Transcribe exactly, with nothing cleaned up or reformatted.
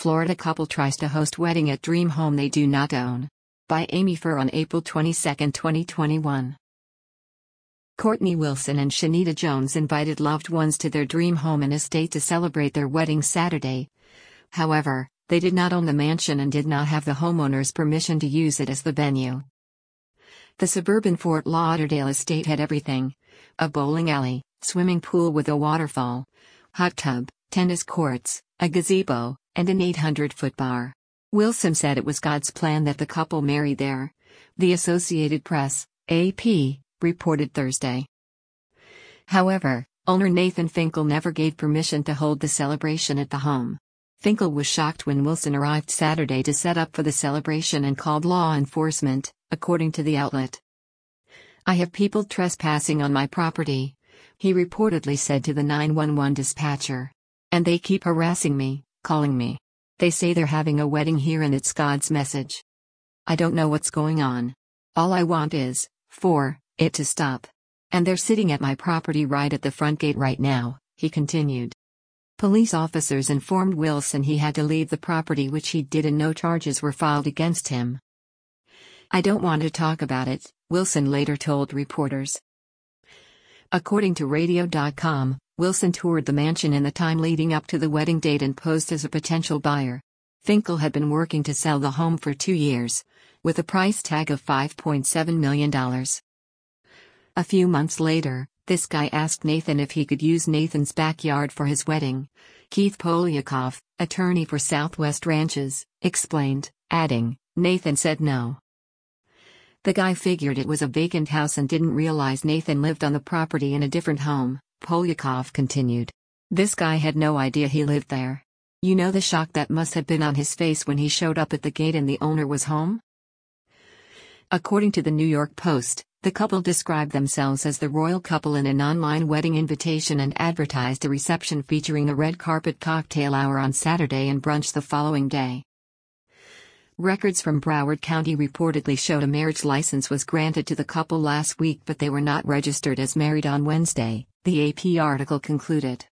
Florida couple tries to host wedding at dream home they do not own. By Amy Furr on April twenty-second, twenty twenty-one. Courtney Wilson and Shanita Jones invited loved ones to their dream home and estate to celebrate their wedding Saturday. However, they did not own the mansion and did not have the homeowner's permission to use it as the venue. The suburban Fort Lauderdale estate had everything: a bowling alley, swimming pool with a waterfall, hot tub, tennis courts, a gazebo, and an eight hundred foot bar. Wilson said it was God's plan that the couple marry there. The Associated Press, A P, reported Thursday. However, owner Nathan Finkel never gave permission to hold the celebration at the home. Finkel was shocked when Wilson arrived Saturday to set up for the celebration and called law enforcement, according to the outlet. "I have people trespassing on my property," he reportedly said to the nine one one dispatcher. "And they keep harassing me, calling me. They say they're having a wedding here and it's God's message. I don't know what's going on. All I want is, for it to stop. And they're sitting at my property right at the front gate right now," he continued. Police officers informed Wilson he had to leave the property, which he did, and no charges were filed against him. "I don't want to talk about it," Wilson later told reporters. According to radio dot com, Wilson toured the mansion in the time leading up to the wedding date and posed as a potential buyer. Finkel had been working to sell the home for two years, with a price tag of five point seven million dollars. A few months later, this guy asked Nathan if he could use Nathan's backyard for his wedding. Keith Polyakov, attorney for Southwest Ranches, explained, adding, "Nathan said no. The guy figured it was a vacant house and didn't realize Nathan lived on the property in a different home," Polyakov continued. "This guy had no idea he lived there. You know the shock that must have been on his face when he showed up at the gate and the owner was home?" According to the New York Post, the couple described themselves as the royal couple in an online wedding invitation and advertised a reception featuring a red carpet cocktail hour on Saturday and brunch the following day. Records from Broward County reportedly showed a marriage license was granted to the couple last week, but they were not registered as married on Wednesday, the A P article concluded.